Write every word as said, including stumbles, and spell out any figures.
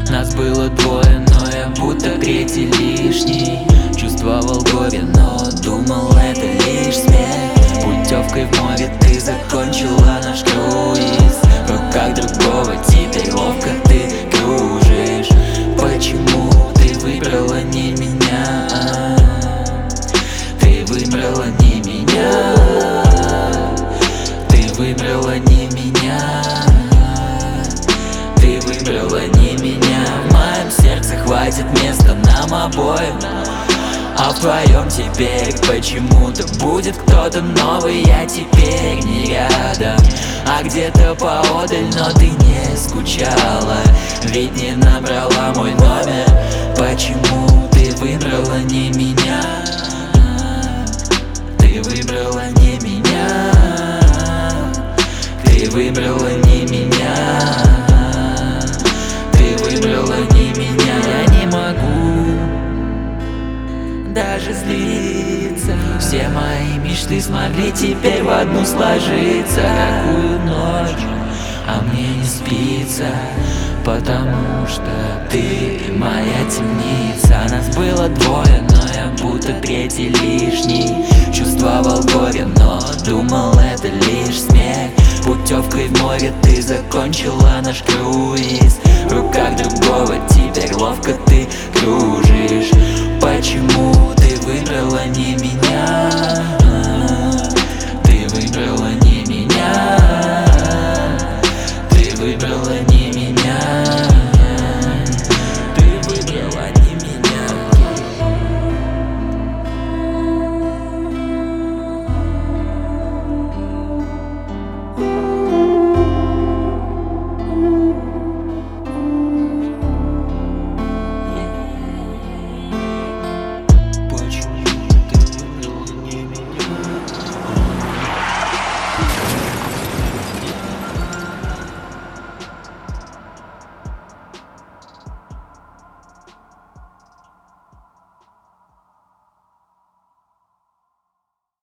Нас было двое, но я будто третий лишний. Чувствовал горе, но думал, это лишь смех. Путевкой в море ты закончила наш круиз. В руках другого теперь ловко ты кружишь. Почему ты выбрала не меня? Ты выбрала не меня. Ты выбрала не меня. Ты выбрала не меня. В моем сердце хватит места нам обоим, а в твоем теперь почему-то будет кто-то новый. Я теперь не рядом, а где-то поодаль. Но ты не скучала, ведь не набрала мой номер. Почему ты выбрала не меня? Ты выбрала не меня. Ты выбрала не меня. Ты выбрала не меня. Я не могу даже злиться. Все мои мечты смогли теперь в одну сложиться. Какую ночь, а мне не спится, потому что ты моя темница. Нас было двое, но я будто третий лишний. Чувствовал горе, но думал, это лишь смех. Путевкой в море ты закончила наш круиз. В руках другого теперь ловко ты кружишь. Почему ты выбрала не